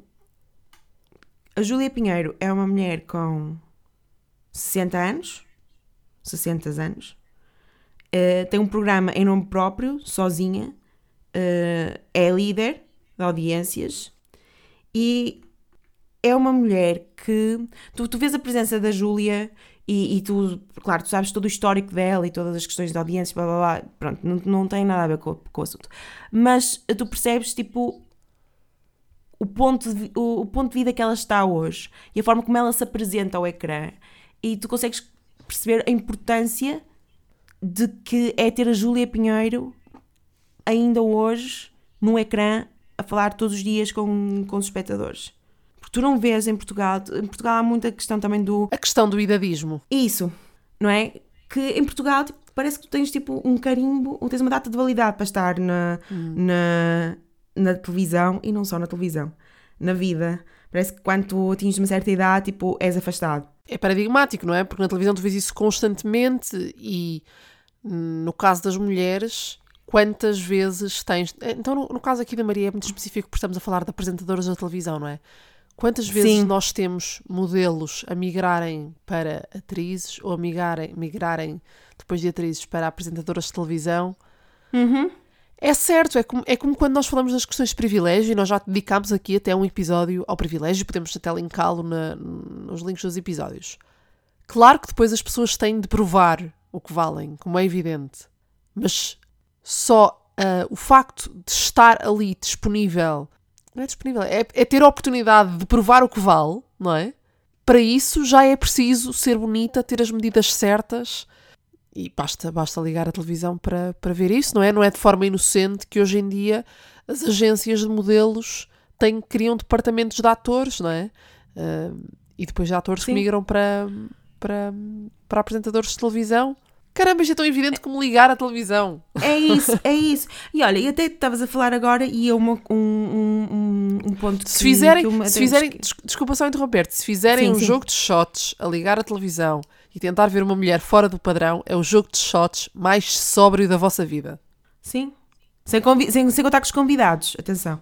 a Júlia Pinheiro é uma mulher com sessenta anos, sessenta anos, uh, tem um programa em nome próprio, sozinha, uh, é líder de audiências e é uma mulher que tu, tu vês a presença da Júlia e, e tu, claro, tu sabes todo o histórico dela e todas as questões de audiência, blá blá blá, pronto, não, não tem nada a ver com, com o assunto, mas tu percebes tipo o ponto, de, o, o ponto de vida que ela está hoje e a forma como ela se apresenta ao ecrã. E tu consegues perceber a importância de que é ter a Júlia Pinheiro ainda hoje no ecrã a falar todos os dias com, com os espectadores. Porque tu não vês em Portugal, em Portugal há muita questão também do... A questão do idadismo. Isso, não é? Que em Portugal tipo, parece que tu tens tipo um carimbo, ou tens uma data de validade para estar na, hum. na, na televisão e não só na televisão, na vida. Parece que quando tu atinges uma certa idade, tipo, és afastado. É paradigmático, não é? Porque na televisão tu vês isso constantemente e no caso das mulheres, quantas vezes tens... Então no, no caso aqui da Maria é muito específico porque estamos a falar de apresentadoras da televisão, não é? Quantas vezes Sim. nós temos modelos a migrarem para atrizes ou a migrarem, migrarem depois de atrizes para apresentadoras de televisão? Uhum. É certo, é como, é como quando nós falamos das questões de privilégio e nós já dedicámos aqui até um episódio ao privilégio, podemos até linká-lo na, nos links dos episódios. Claro que depois as pessoas têm de provar o que valem, como é evidente, mas só uh, o facto de estar ali disponível, não é disponível, é, é ter a oportunidade de provar o que vale, não é? Para isso já é preciso ser bonita, ter as medidas certas. E basta, basta ligar a televisão para, para ver isso, não é? Não é de forma inocente que hoje em dia as agências de modelos têm, criam departamentos de atores, não é? Uh, e depois de atores Sim. que migram para, para, para apresentadores de televisão. Caramba, isto é tão evidente como ligar a televisão. É isso, é isso. E olha, e até estavas a falar agora e é uma, um, um, um ponto que... Se fizerem, que uma, se fizerem que... desculpa só interromper-te, se fizerem sim, um sim. jogo de shots a ligar a televisão e tentar ver uma mulher fora do padrão, é o jogo de shots mais sóbrio da vossa vida. Sim. Sem, convi- sem, sem contar com os convidados, atenção.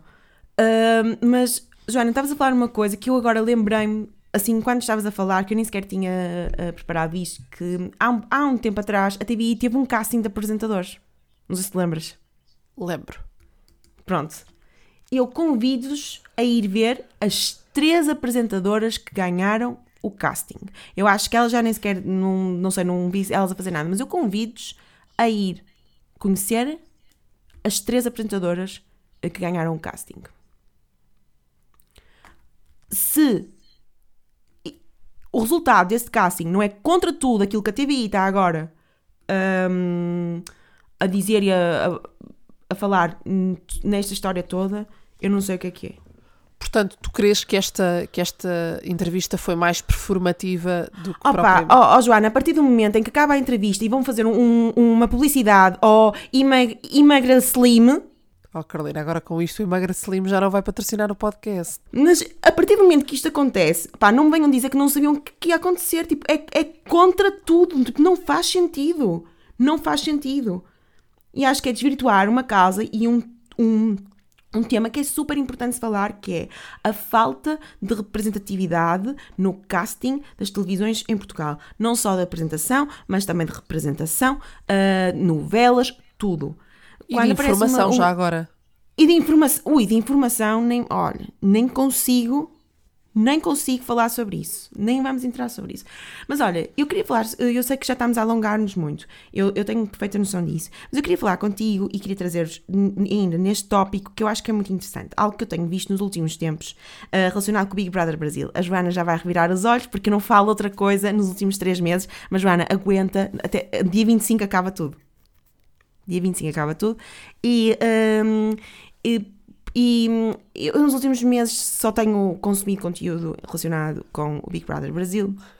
Uh, mas, Joana, estavas a falar uma coisa que eu agora lembrei-me, assim, quando estavas a falar, que eu nem sequer tinha uh, preparado isto, que há um, há um tempo atrás a T V I teve um casting de apresentadores. Não sei se te lembras. Lembro. Pronto. Eu convido-vos a ir ver as três apresentadoras que ganharam o casting. Eu acho que elas já nem sequer, não, não sei, não vi elas a fazer nada, mas eu convido-vos a ir conhecer as três apresentadoras que ganharam o casting. Se o resultado desse casting não é contra tudo aquilo que a T V I está agora um, a dizer e a, a, a falar nesta história toda, eu não sei o que é que é. Portanto, tu crees que esta, que esta entrevista foi mais performativa do que Opa, propriamente... ó, ó, Joana, a partir do momento em que acaba a entrevista e vão fazer um, uma publicidade ou Imag- Imagra Slim... Oh, Carolina, agora com isto o Imagra Slim já não vai patrocinar o podcast. Mas a partir do momento que isto acontece, pá, não me venham dizer que não sabiam o que, que ia acontecer. Tipo, é, é contra tudo. Tipo, não faz sentido. Não faz sentido. E acho que é desvirtuar uma causa e um... um Um tema que é super importante de falar, que é a falta de representatividade no casting das televisões em Portugal. Não só da apresentação, mas também de representação, uh, novelas, tudo. E Quando de informação uma, um... já agora. E de informação, ui, de informação, nem, olha, nem consigo, nem consigo falar sobre isso. Nem vamos entrar sobre isso. Mas olha, eu queria falar, eu sei que já estamos a alongar-nos muito, eu, eu tenho perfeita noção disso, mas eu queria falar contigo e queria trazer-vos ainda neste tópico que eu acho que é muito interessante, algo que eu tenho visto nos últimos tempos uh, relacionado com o Big Brother Brasil. A Joana já vai revirar os olhos porque eu não falo outra coisa nos últimos três meses, mas Joana, aguenta, até dia vinte e cinco acaba tudo. Dia vinte e cinco acaba tudo. E... Um, e E eu nos últimos meses só tenho consumido conteúdo relacionado com o Big Brother Brasil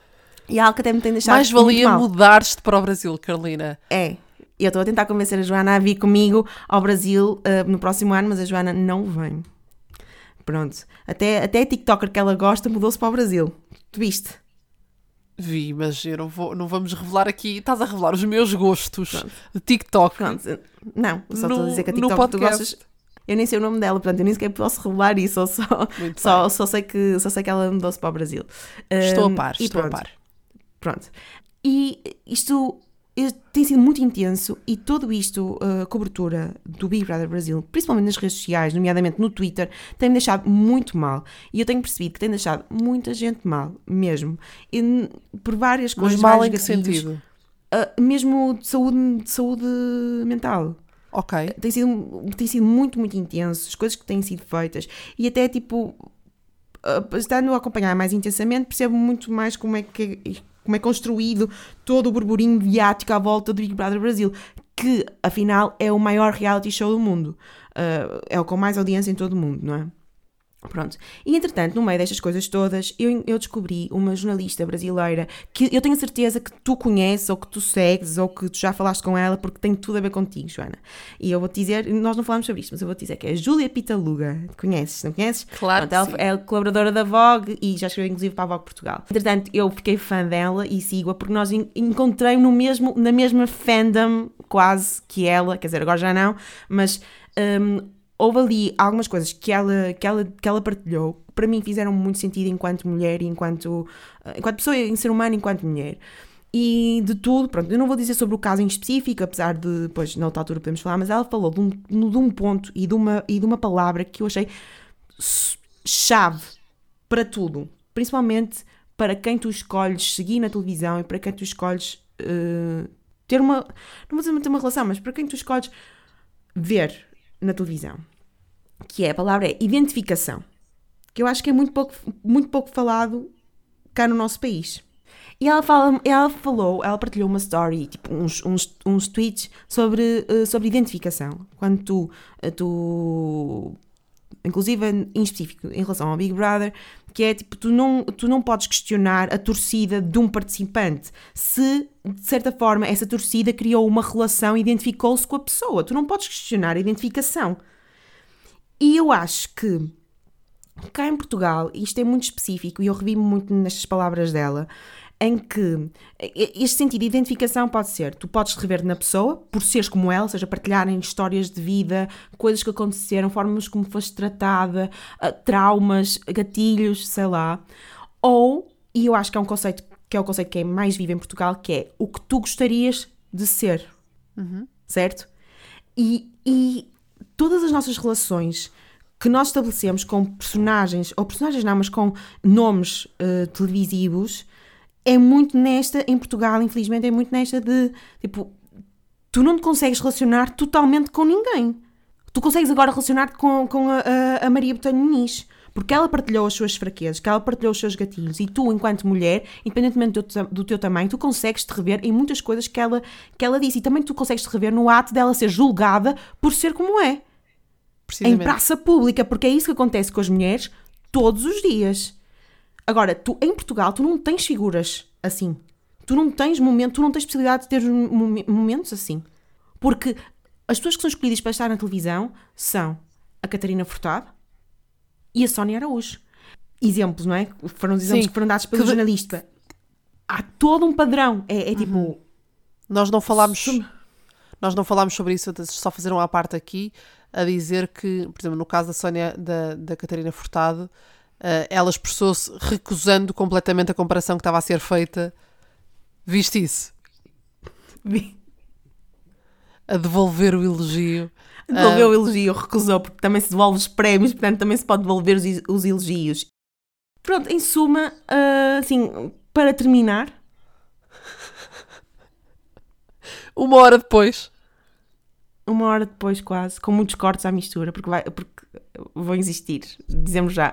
E é algo que até me tem deixado Mais valia mudar-te para o Brasil, Carolina. É. E eu estou a tentar convencer a Joana a vir comigo ao Brasil uh, no próximo ano, mas a Joana não vem. Pronto. Até, até a TikToker que ela gosta mudou-se para o Brasil. Tu viste? Vi, mas eu não, vou, não vamos revelar aqui. Estás a revelar os meus gostos Pronto. de TikTok. Pronto. Não, eu só estou a dizer que a TikTok que tu gostas... Eu nem sei o nome dela, portanto, eu nem sequer posso revelar isso. Eu só, só, só, sei que, só sei que ela mudou-se para o Brasil. Estou um, a par, estou pronto. a par. Pronto. E isto... tem sido muito intenso e tudo isto, a uh, cobertura do Big Brother Brasil, principalmente nas redes sociais, nomeadamente no Twitter, tem-me deixado muito mal. E eu tenho percebido que tem deixado muita gente mal, mesmo. E, por várias Mas coisas. mal em que sentido? Uh, mesmo de saúde, de saúde mental. Ok. Tem sido, tem sido muito, muito intenso, as coisas que têm sido feitas. E até, tipo, uh, estando a acompanhar mais intensamente, percebo muito mais como é que... como é construído todo o burburinho mediático à volta do Big Brother Brasil, que, afinal, é o maior reality show do mundo. Uh, é o com mais audiência em todo o mundo, não é? Pronto. E, entretanto, no meio destas coisas todas, eu, eu descobri uma jornalista brasileira que eu tenho a certeza que tu conheces, ou que tu segues, ou que tu já falaste com ela, porque tem tudo a ver contigo, Joana. E eu vou-te dizer, nós não falamos sobre isto, mas eu vou-te dizer que é a Júlia Pitaluga. Conheces, não conheces? Claro. Pronto, ela é colaboradora da Vogue e já escreveu, inclusive, para a Vogue Portugal. Entretanto, eu fiquei fã dela e sigo-a porque nós encontrei no mesmo, na mesma fandom, quase, que ela, quer dizer, agora já não, mas... Um, houve ali algumas coisas que ela, que ela, que ela partilhou que para mim fizeram muito sentido enquanto mulher e enquanto, enquanto pessoa, em ser humano, enquanto mulher. E de tudo, pronto, eu não vou dizer sobre o caso em específico, apesar de, depois, na outra altura podemos falar, mas ela falou de um, de um ponto e de, uma, e de uma palavra que eu achei chave para tudo. Principalmente para quem tu escolhes seguir na televisão e para quem tu escolhes uh, ter uma, não vou dizer ter uma relação, mas para quem tu escolhes ver na televisão, que é a palavra é identificação, que eu acho que é muito pouco, muito pouco falado cá no nosso país. E ela, fala, ela falou, ela partilhou uma story, tipo uns, uns, uns tweets sobre, uh, sobre identificação. Quando tu, uh, tu, inclusive em específico em relação ao Big Brother, que é tipo, tu não, tu não podes questionar a torcida de um participante se, de certa forma, essa torcida criou uma relação e identificou-se com a pessoa. Tu não podes questionar a identificação. E eu acho que cá em Portugal, isto é muito específico e eu revi-me muito nestas palavras dela, em que este sentido de identificação pode ser, tu podes te rever na pessoa, por seres como ela, ou seja, partilharem histórias de vida, coisas que aconteceram, formas como foste tratada, traumas, gatilhos, sei lá. Ou, e eu acho que é um conceito que é o conceito que é mais vivo em Portugal, que é o que tu gostarias de ser. Uhum. Certo? E, e todas as nossas relações que nós estabelecemos com personagens, ou personagens não, mas com nomes uh, televisivos, é muito nesta, em Portugal, infelizmente, é muito nesta de, tipo, tu não te consegues relacionar totalmente com ninguém. Tu consegues agora relacionar-te com, com a, a, a Maria Botelho Muniz, porque ela partilhou as suas fraquezas, que ela partilhou os seus gatilhos, e tu, enquanto mulher, independentemente do, do teu tamanho, tu consegues te rever em muitas coisas que ela, que ela disse, e também tu consegues te rever no ato dela ser julgada por ser como é. Em praça pública, porque é isso que acontece com as mulheres todos os dias. Agora, tu, em Portugal, tu não tens figuras assim. Tu não tens momento, tu não tens possibilidade de ter momentos assim. Porque as pessoas que são escolhidas para estar na televisão são a Catarina Furtado e a Sónia Araújo. Exemplos, não é? Foram os exemplos Sim, que foram dados pelo que... jornalista. Há todo um padrão. É, é tipo... Uhum. Nós não falámos... Sum... Nós não falámos sobre isso, só fazer uma parte aqui, a dizer que, por exemplo, no caso da Sónia, da, da Catarina Furtado, Uh, ela expressou-se recusando completamente a comparação que estava a ser feita. Viste isso? Vi. A devolver o elogio. Devolveu uh, o elogio, recusou, porque também se devolve os prémios, portanto também se pode devolver os, os elogios. Pronto, em suma, uh, assim, para terminar... Uma hora depois. Uma hora depois, quase, com muitos cortes à mistura, porque, vai, porque vão existir, dizemos já.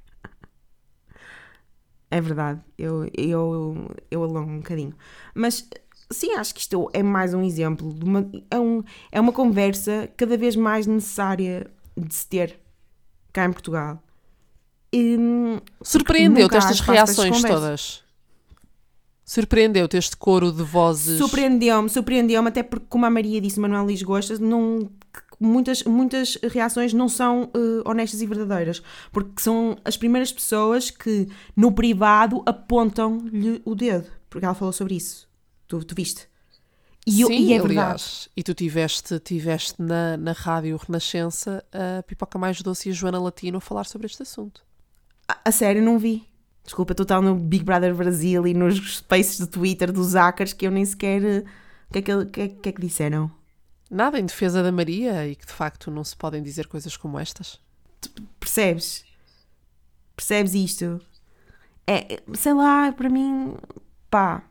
É verdade, eu, eu, eu alongo um bocadinho. Mas, sim, acho que isto é mais um exemplo. De uma, é, um, é uma conversa cada vez mais necessária de se ter cá em Portugal. E, surpreendeu-te estas reações todas? Surpreendeu-te este coro de vozes? Surpreendeu-me, surpreendeu-me, até porque, como a Maria disse, Manuel Lisgosta, não, muitas, muitas reações não são uh, honestas e verdadeiras, porque são as primeiras pessoas que, no privado, apontam-lhe o dedo, porque ela falou sobre isso. Tu, tu viste? E, eu, Sim, e é aliás, verdade. e tu tiveste, tiveste na, na rádio Renascença a Pipoca Mais Doce e a Joana Latino a falar sobre este assunto. A, a sério, não vi. Desculpa, tu estás no Big Brother Brasil e nos spaces do Twitter dos hackers que eu nem sequer... O que é que, que, é, que, é que disseram? Nada em defesa da Maria e que de facto não se podem dizer coisas como estas. Tu percebes? Percebes isto? É, sei lá, para mim, pá...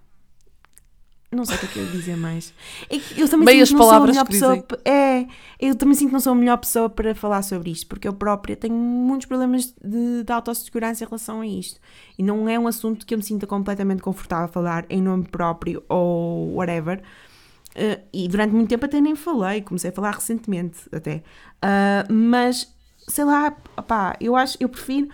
Não sei o que é que eu ia dizer mais. Eu também Meias sinto que não sou a palavras melhor que pessoa. dizem. É, eu também sinto que não sou a melhor pessoa para falar sobre isto, porque eu própria tenho muitos problemas de, de autossegurança em relação a isto. E não é um assunto que eu me sinta completamente confortável a falar em nome próprio ou whatever. Uh, e durante muito tempo até nem falei, comecei a falar recentemente até. Uh, mas, sei lá, opá, eu acho, eu prefiro.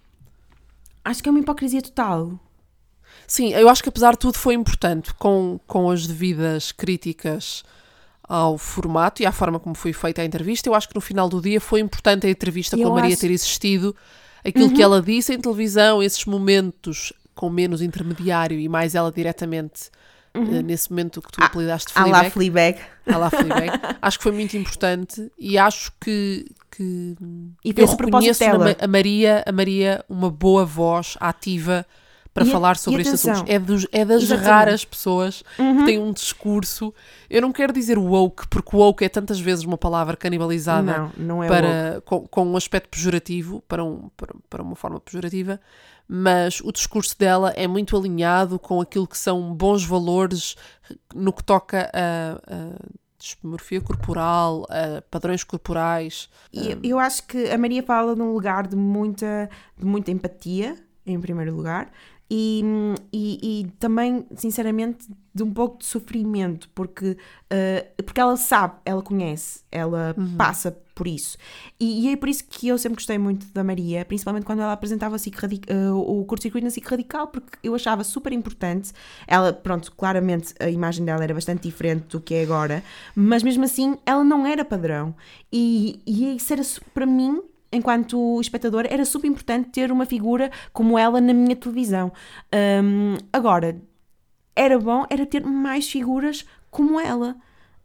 Acho que é uma hipocrisia total. Sim, eu acho que apesar de tudo foi importante, com, com as devidas críticas ao formato e à forma como foi feita a entrevista. Eu acho que no final do dia foi importante a entrevista Eu com a Maria acho... ter existido, aquilo Uhum. que ela disse em televisão, esses momentos com menos intermediário e mais ela diretamente, Uhum. uh, nesse momento que tu Ah, apelidaste à lá Fleabag. Fleabag. À lá Fleabag. Acho que foi muito importante e acho que, que E foi eu esse o propósito reconheço na dela. Ma- a Maria, a Maria uma boa voz ativa para E a- falar sobre e estes atenção. assuntos. É, dos, é das Exatamente. raras pessoas Uhum. que têm um discurso. Eu não quero dizer woke, porque woke é tantas vezes uma palavra canibalizada Não, não é para, com, com um aspecto pejorativo, para, um, para, para uma forma pejorativa, mas o discurso dela é muito alinhado com aquilo que são bons valores no que toca a, a dismorfia corporal, a padrões corporais. E eu, eu acho que a Maria fala num lugar de muita, de muita empatia, em primeiro lugar, e, e, e também, sinceramente, de um pouco de sofrimento, porque, uh, porque ela sabe, ela conhece, ela Uhum. passa por isso. E, e é por isso que eu sempre gostei muito da Maria, principalmente quando ela apresentava a SIC Radic- uh, o curto-circuito na SIC Radical, porque eu achava super importante. Ela, pronto, claramente a imagem dela era bastante diferente do que é agora, mas mesmo assim ela não era padrão. E, e isso era, su- para mim, enquanto espectador, era super importante ter uma figura como ela na minha televisão. Um, agora, era bom era ter mais figuras como ela.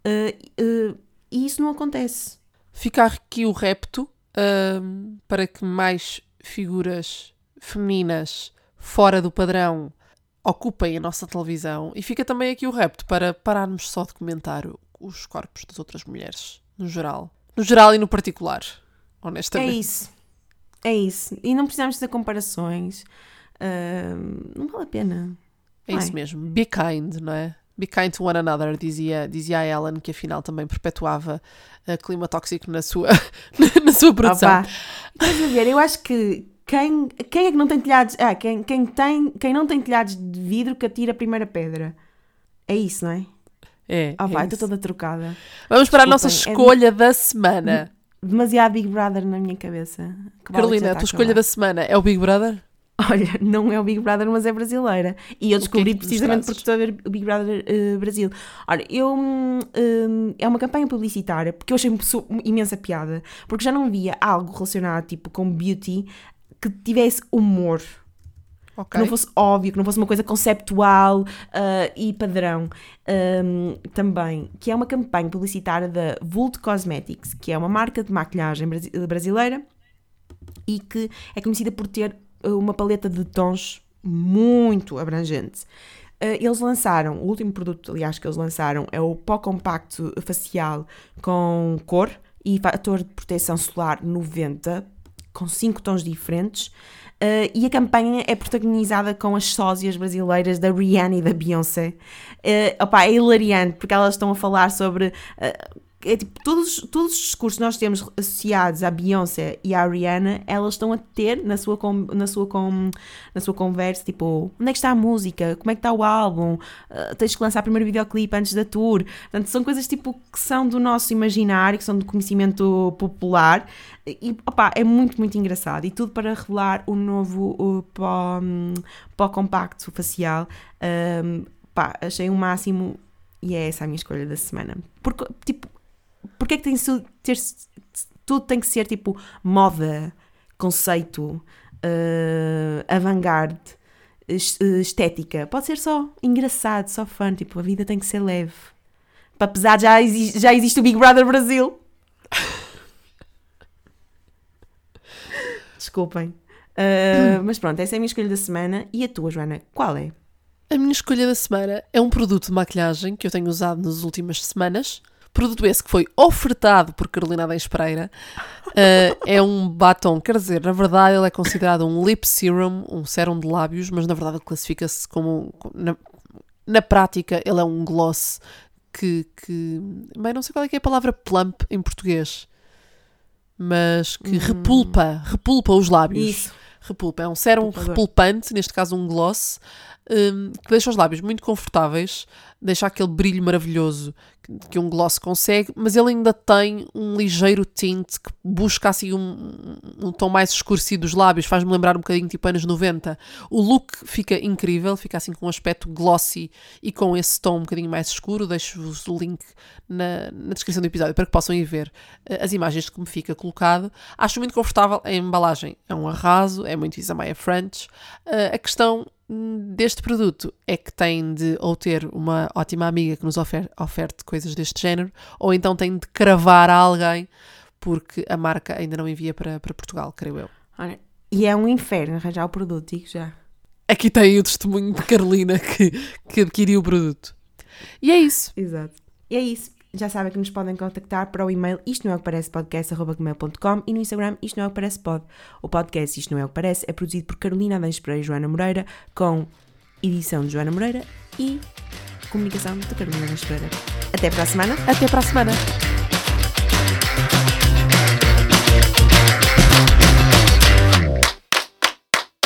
Uh, uh, e isso não acontece. Fica aqui o repto hum, para que mais figuras femininas fora do padrão ocupem a nossa televisão, e fica também aqui o repto para pararmos só de comentar os corpos das outras mulheres, no geral. No geral e no particular, honestamente. É isso. É isso. E não precisamos fazer comparações. Uh, não vale a pena. É Não isso mesmo. Be kind, não é? Be kind to one another, dizia, dizia a Ellen, que afinal também perpetuava uh, clima tóxico na sua, na sua produção. Ah, Estás a ver? Eu acho que quem, quem é que não tem telhados... Ah, quem, quem, tem, quem não tem telhados de vidro que atira a primeira pedra. É isso, não é? É, Ah, é vai, isso. estou toda trucada. Vamos para a nossa Desculpem, é de- escolha da semana. Demasiado Big Brother na minha cabeça. Que vale que Carolina, já a está tua escolha acabar. da semana é o Big Brother? Olha, não é o Big Brother, mas é brasileira. E eu O que é descobri que nos precisamente trazes? porque estou a ver o Big Brother eh, Brasil. Olha, eu... hum, hum, é uma campanha publicitária, porque eu achei su- imensa piada. Porque já não via algo relacionado, tipo, com beauty, que tivesse humor. Que Ok. não fosse óbvio, que não fosse uma coisa conceptual ah, e padrão. Hum, também, que é uma campanha publicitária da Vult Cosmetics, que é uma marca de maquilhagem brasi- brasileira e que é conhecida por ter uh, uma paleta de tons muito abrangente. Uh, eles lançaram, o último produto, aliás, que eles lançaram é o pó compacto facial com cor e fator de proteção solar noventa, com cinco tons diferentes. Uh, e a campanha é protagonizada com as sósias brasileiras da Rihanna e da Beyoncé. Uh, opa, é hilariante, porque elas estão a falar sobre... Uh, é tipo, todos, todos os discursos que nós temos associados à Beyoncé e à Rihanna, elas estão a ter na sua, com, na sua, com, na sua conversa, tipo, onde é que está a música? Como é que está o álbum? Uh, tens que lançar o primeiro videoclipe antes da tour. Portanto, são coisas tipo que são do nosso imaginário, que são do conhecimento popular. E, opa, é muito, muito engraçado. E tudo para revelar o novo o pó, pó compacto facial. Um, pá, achei o máximo e é essa a minha escolha da semana. Porque, tipo, porque é que tem que ter, tudo tem que ser, tipo, moda, conceito, uh, avant-garde, estética? Pode ser só engraçado, só fun. Tipo, a vida tem que ser leve. Apesar de já, exi- já existe o Big Brother Brasil. Desculpem. Uh, mas pronto, essa é a minha escolha da semana. E a tua, Joana, qual é? A minha escolha da semana é um produto de maquilhagem que eu tenho usado nas últimas semanas. Produto esse que foi ofertado por Carolina Adens Pereira. Uh, é um batom, quer dizer, na verdade ele é considerado um lip serum, um sérum de lábios, mas na verdade ele classifica-se como, na, na prática, ele é um gloss que, que, bem, não sei qual é que é a palavra plump em português, mas que hum. repulpa, repulpa os lábios. Isso. Repulpa, é um sérum repulpante, neste caso um gloss, um, que deixa os lábios muito confortáveis, deixa aquele brilho maravilhoso que, que um gloss consegue, mas ele ainda tem um ligeiro tinte que busca assim um, um tom mais escurecido dos lábios, faz-me lembrar um bocadinho tipo anos noventa. O look fica incrível, fica assim com um aspecto glossy e com esse tom um bocadinho mais escuro. Deixo-vos o link na, na descrição do episódio para que possam ir ver uh, as imagens de como fica colocado. Acho muito confortável, a embalagem é um arraso, é muito Isa Maya French. Uh, a questão deste produto é que tem de ou ter uma ótima amiga que nos ofer- oferte coisas deste género, ou então tem de cravar a alguém, porque a marca ainda não envia para, para Portugal, creio eu. Olha, e é um inferno arranjar o produto, digo já. Aqui tem o testemunho de Carolina que, que adquiriu o produto. E é isso. Exato. E é isso. Já sabem que nos podem contactar para o e-mail isto não é o que parece podcast arroba gmail ponto com e no Instagram isto não é o que parece pod. O podcast Isto Não É O Que Parece é produzido por Carolina Adens Pereira e Joana Moreira, com edição de Joana Moreira e comunicação de Carolina Adens Pereira. Até para a semana. Até para a semana.